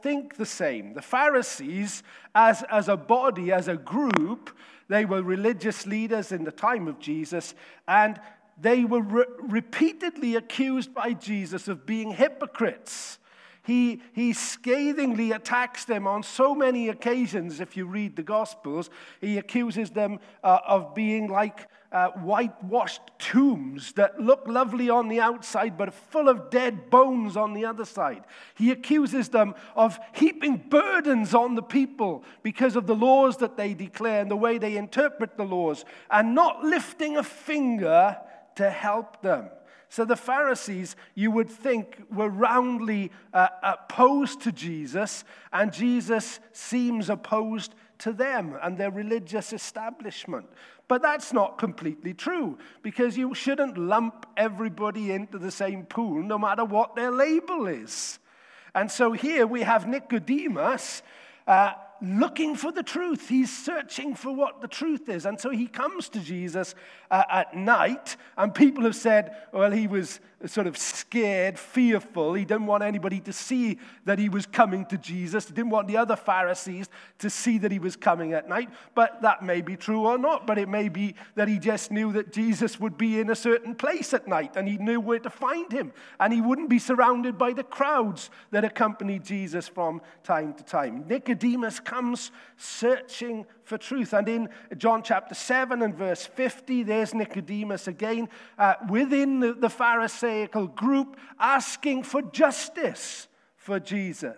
think the same. The Pharisees, as a body, as a group, they were religious leaders in the time of Jesus, and they were repeatedly accused by Jesus of being hypocrites. He scathingly attacks them on so many occasions. If you read the Gospels, he accuses them of being like whitewashed tombs that look lovely on the outside but are full of dead bones on the other side. He accuses them of heaping burdens on the people because of the laws that they declare and the way they interpret the laws, and not lifting a finger to help them. So the Pharisees, you would think, were roundly opposed to Jesus, and Jesus seems opposed to them and their religious establishment. But that's not completely true, because you shouldn't lump everybody into the same pool, no matter what their label is. And so here we have Nicodemus looking for the truth. He's searching for what the truth is. And so he comes to Jesus at night, and people have said, well, he was sort of scared, fearful. He didn't want anybody to see that he was coming to Jesus. He didn't want the other Pharisees to see that he was coming at night. But that may be true or not. But it may be that he just knew that Jesus would be in a certain place at night, and he knew where to find him. And he wouldn't be surrounded by the crowds that accompanied Jesus from time to time. Nicodemus comes searching for truth. And in John chapter 7 and verse 50, there's Nicodemus again within the Pharisaical group asking for justice for Jesus.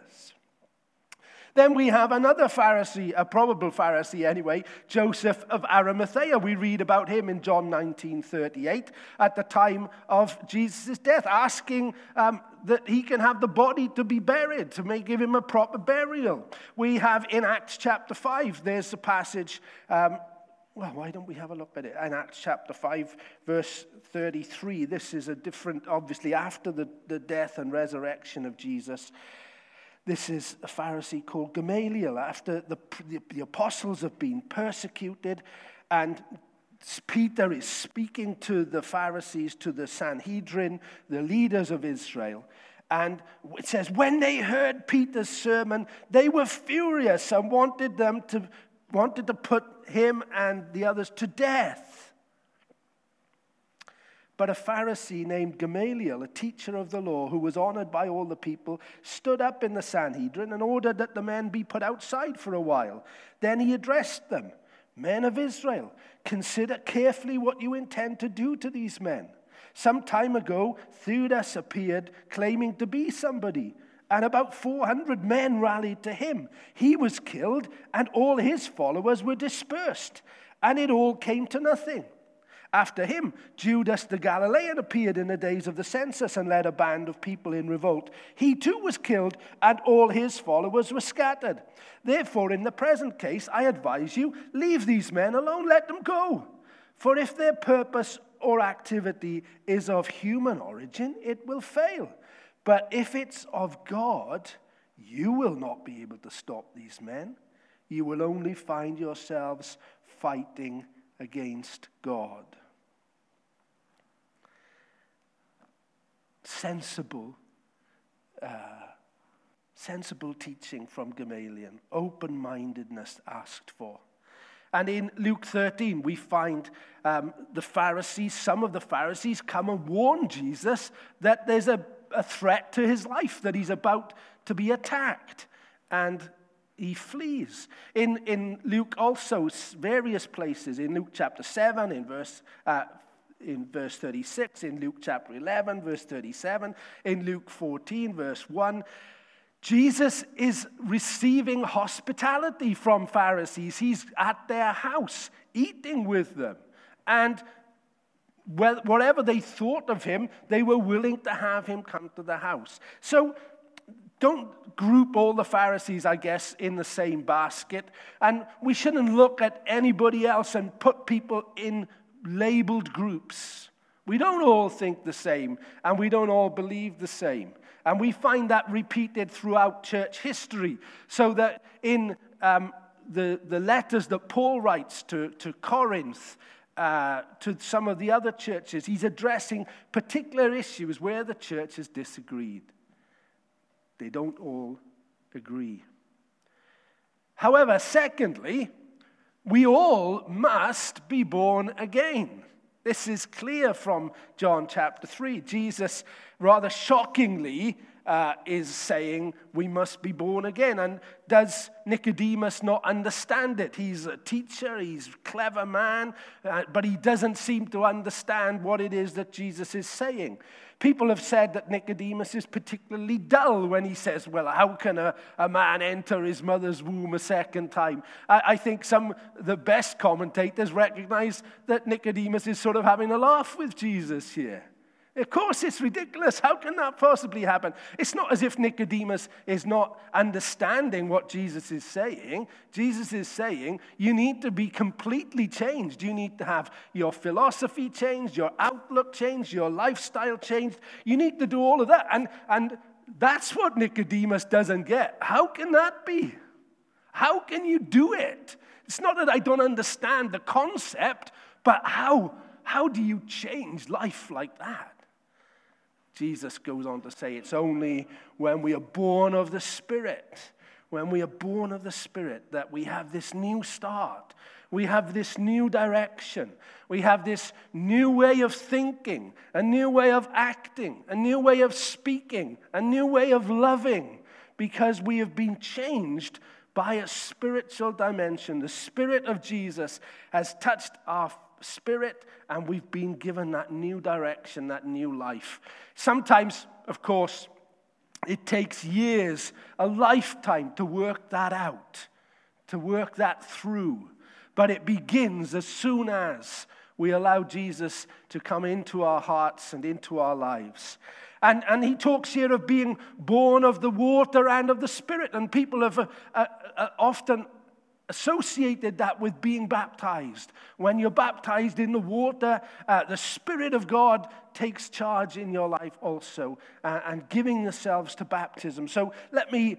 Then we have another Pharisee, a probable Pharisee anyway, Joseph of Arimathea. We read about him in John 19:38 at the time of Jesus' death, asking that he can have the body to be buried, to give him a proper burial. We have in Acts chapter 5, there's a passage, why don't we have a look at it? In Acts chapter 5, verse 33, this is a different, obviously after the death and resurrection of Jesus. This is a Pharisee called Gamaliel. After the apostles have been persecuted, and Peter is speaking to the Pharisees, to the Sanhedrin, the leaders of Israel. And it says, when they heard Peter's sermon, they were furious and wanted to put him and the others to death. But a Pharisee named Gamaliel, a teacher of the law, who was honored by all the people, stood up in the Sanhedrin and ordered that the men be put outside for a while. Then he addressed them, "Men of Israel, consider carefully what you intend to do to these men. Some time ago, Theudas appeared claiming to be somebody, and about 400 men rallied to him. He was killed, and all his followers were dispersed, and it all came to nothing. After him, Judas the Galilean appeared in the days of the census and led a band of people in revolt. He too was killed, and all his followers were scattered. Therefore, in the present case, I advise you, leave these men alone, let them go. For if their purpose or activity is of human origin, it will fail. But if it's of God, you will not be able to stop these men. You will only find yourselves fighting against God." Sensible teaching from Gamaliel, open-mindedness asked for. And in Luke 13, we find the Pharisees, some of the Pharisees come and warn Jesus that there's a threat to his life, that he's about to be attacked, and he flees. In Luke also, various places, in Luke chapter 7, in verse 36, in Luke chapter 11, verse 37, in Luke 14, verse 1, Jesus is receiving hospitality from Pharisees. He's at their house, eating with them. And whatever they thought of him, they were willing to have him come to the house. So don't group all the Pharisees, I guess, in the same basket. And we shouldn't look at anybody else and put people in labeled groups. We don't all think the same, and we don't all believe the same. And we find that repeated throughout church history, so that in the letters that Paul writes to Corinth, to some of the other churches, he's addressing particular issues where the church has disagreed. They don't all agree. However, secondly, we all must be born again. This is clear from John chapter 3. Jesus, rather shockingly, is saying we must be born again. And does Nicodemus not understand it? He's a teacher, he's a clever man, but he doesn't seem to understand what it is that Jesus is saying. People have said that Nicodemus is particularly dull when he says, well, how can a man enter his mother's womb a second time? I think the best commentators recognize that Nicodemus is sort of having a laugh with Jesus here. Of course, it's ridiculous. How can that possibly happen? It's not as if Nicodemus is not understanding what Jesus is saying. Jesus is saying you need to be completely changed. You need to have your philosophy changed, your outlook changed, your lifestyle changed. You need to do all of that. And that's what Nicodemus doesn't get. How can that be? How can you do it? It's not that I don't understand the concept, but how do you change life like that? Jesus goes on to say it's only when we are born of the Spirit, when we are born of the Spirit, that we have this new start. We have this new direction. We have this new way of thinking, a new way of acting, a new way of speaking, a new way of loving, because we have been changed by a spiritual dimension. The Spirit of Jesus has touched our spirit, and we've been given that new direction, that new life. Sometimes, of course, it takes years, a lifetime to work that out, to work that through. But it begins as soon as we allow Jesus to come into our hearts and into our lives. And he talks here of being born of the water and of the Spirit, and people have often associated that with being baptized. When you're baptized in the water, the Spirit of God takes charge in your life also, and giving yourselves to baptism. So let me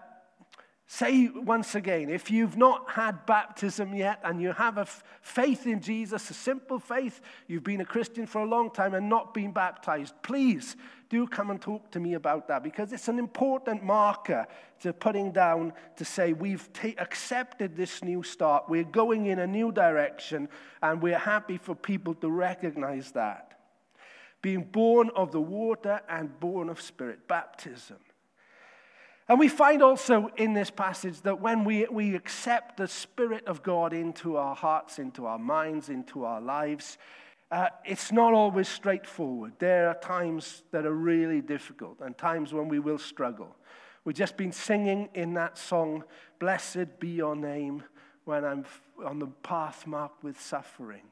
say once again, if you've not had baptism yet and you have a faith in Jesus, a simple faith, you've been a Christian for a long time and not been baptized, please do come and talk to me about that, because it's an important marker to putting down to say we've accepted this new start, we're going in a new direction, and we're happy for people to recognize that. Being born of the water and born of Spirit, baptism. And we find also in this passage that when we accept the Spirit of God into our hearts, into our minds, into our lives, it's not always straightforward. There are times that are really difficult and times when we will struggle. We've just been singing in that song, "Blessed be your name," when I'm on the path marked with suffering.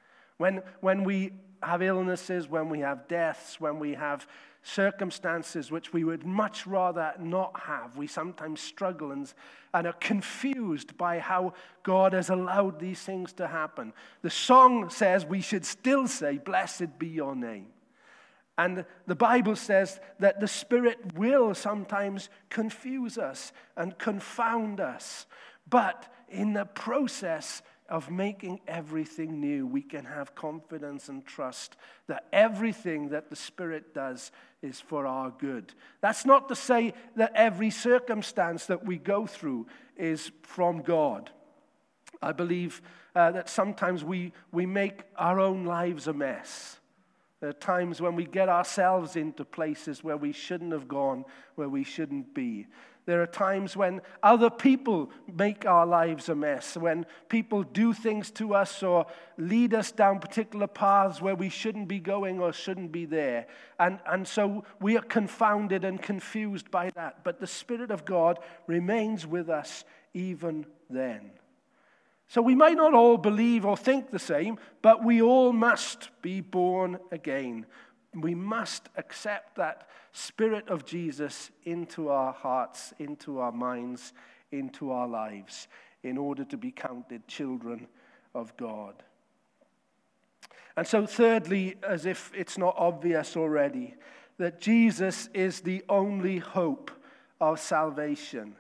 When we have illnesses, when we have deaths, when we have circumstances which we would much rather not have, we sometimes struggle and are confused by how God has allowed these things to happen. The song says we should still say, "Blessed be your name." And the Bible says that the Spirit will sometimes confuse us and confound us. But in the process of making everything new, we can have confidence and trust that everything that the Spirit does is for our good. That's not to say that every circumstance that we go through is from God. I believe that sometimes we make our own lives a mess. There are times when we get ourselves into places where we shouldn't have gone, where we shouldn't be. There are times when other people make our lives a mess, when people do things to us or lead us down particular paths where we shouldn't be going or shouldn't be there. And so we are confounded and confused by that. But the Spirit of God remains with us even then. So we might not all believe or think the same, but we all must be born again. We must accept that Spirit of Jesus into our hearts, into our minds, into our lives, in order to be counted children of God. And so thirdly, as if it's not obvious already, that Jesus is the only hope of salvation.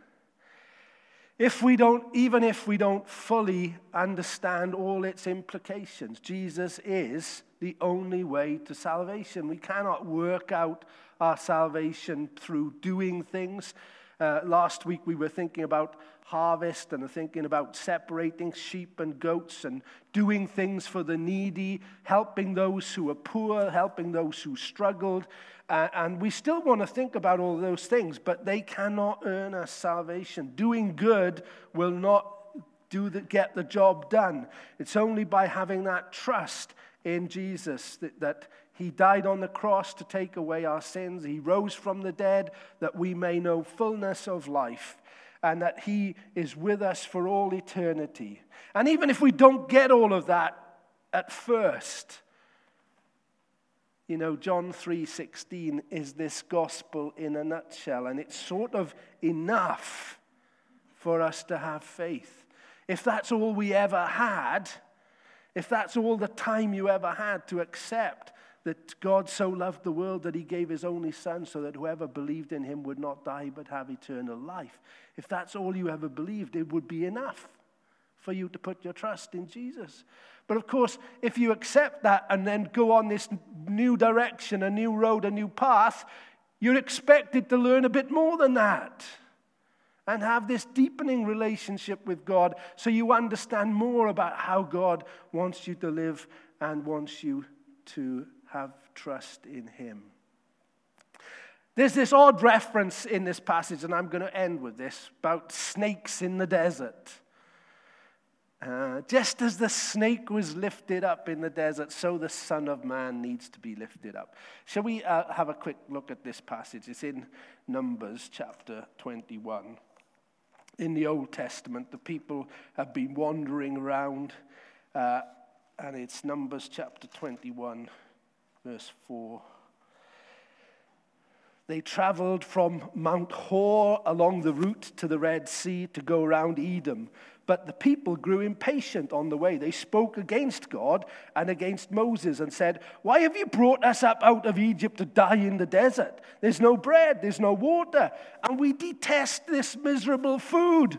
Even if we don't fully understand all its implications, Jesus is the only way to salvation. We cannot work out our salvation through doing things. Last week we were thinking about harvest and thinking about separating sheep and goats and doing things for the needy, helping those who are poor, helping those who struggled. And we still want to think about all those things, but they cannot earn us salvation. Doing good will not get the job done. It's only by having that trust in Jesus that he died on the cross to take away our sins. He rose from the dead that we may know fullness of life and that he is with us for all eternity. And even if we don't get all of that at first, John 3:16 is this gospel in a nutshell, and it's sort of enough for us to have faith. If that's all we ever had, if that's all the time you ever had to accept that God so loved the world that he gave his only son so that whoever believed in him would not die but have eternal life, if that's all you ever believed, it would be enough for you to put your trust in Jesus. But of course, if you accept that and then go on this new direction, a new road, a new path, you're expected to learn a bit more than that and have this deepening relationship with God so you understand more about how God wants you to live and wants you to have trust in him. There's this odd reference in this passage, and I'm going to end with this, about snakes in the desert. Just as the snake was lifted up in the desert, so the Son of Man needs to be lifted up. Shall we have a quick look at this passage? It's in Numbers chapter 21. In the Old Testament, the people have been wandering around, and it's Numbers chapter 21, verse 4. They traveled from Mount Hor along the route to the Red Sea to go around Edom. But the people grew impatient on the way. They spoke against God and against Moses and said, "Why have you brought us up out of Egypt to die in the desert? There's no bread, there's no water, and we detest this miserable food."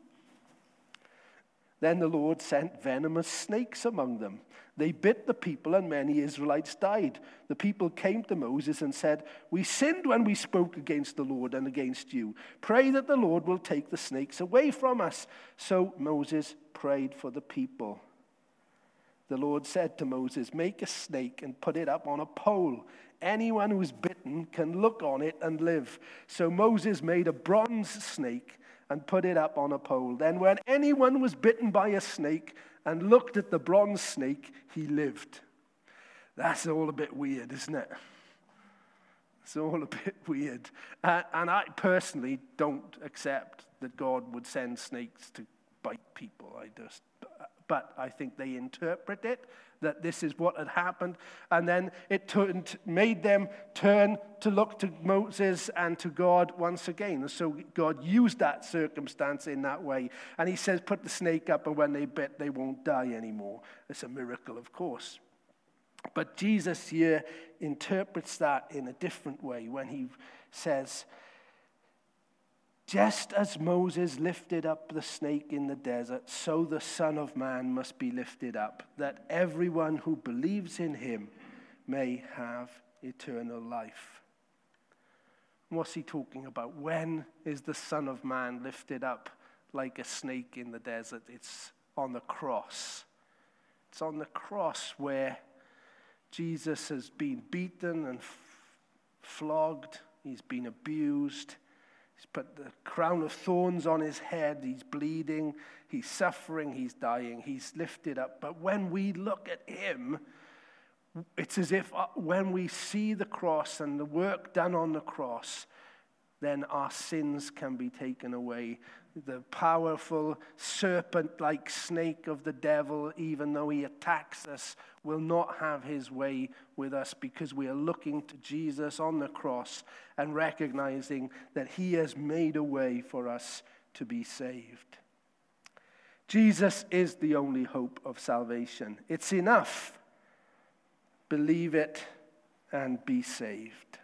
Then the Lord sent venomous snakes among them. They bit the people, and many Israelites died. The people came to Moses and said, "We sinned when we spoke against the Lord and against you. Pray that the Lord will take the snakes away from us." So Moses prayed for the people. The Lord said to Moses, "Make a snake and put it up on a pole. Anyone who is bitten can look on it and live." So Moses made a bronze snake and put it up on a pole. Then when anyone was bitten by a snake and looked at the bronze snake, he lived. That's all a bit weird, isn't it? It's all a bit weird. And I personally don't accept that God would send snakes to bite people. But I think they interpret it, that this is what had happened. And then it made them turn to look to Moses and to God once again. And so God used that circumstance in that way. And he says, put the snake up, and when they bit, they won't die anymore. It's a miracle, of course. But Jesus here interprets that in a different way when he says, "Just as Moses lifted up the snake in the desert, so the Son of Man must be lifted up, that everyone who believes in him may have eternal life." What's he talking about? When is the Son of Man lifted up like a snake in the desert? It's on the cross. It's on the cross where Jesus has been beaten and flogged. He's been abused. He's put the crown of thorns on his head. He's bleeding. He's suffering. He's dying. He's lifted up. But when we look at him, it's as if when we see the cross and the work done on the cross, then our sins can be taken away. The powerful serpent-like snake of the devil, even though he attacks us, will not have his way with us because we are looking to Jesus on the cross and recognizing that he has made a way for us to be saved. Jesus is the only hope of salvation. It's enough. Believe it and be saved.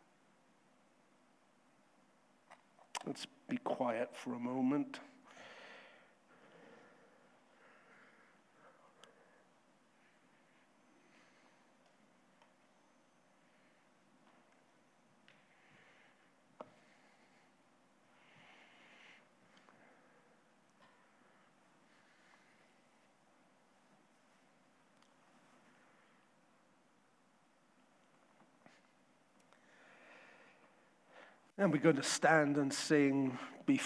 Let's be quiet for a moment. And we're going to stand and sing